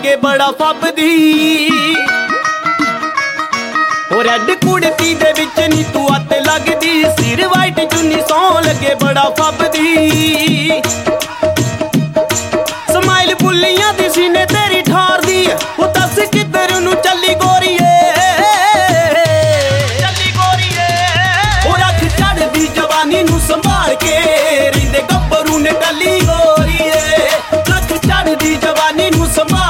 लगे बड़ा फबदी ओ रैड कुड़ती दे विच नी तू अत लगदी सिर वाइट चुन्नी सौ लगे बड़ा फबदी स्माइल बुल्लियां दी सीने तेरी ठार दी ओ दस किधर नू चली गोरीए चली गोरीए ओ रख चढ़दी जवानी नू संभाल के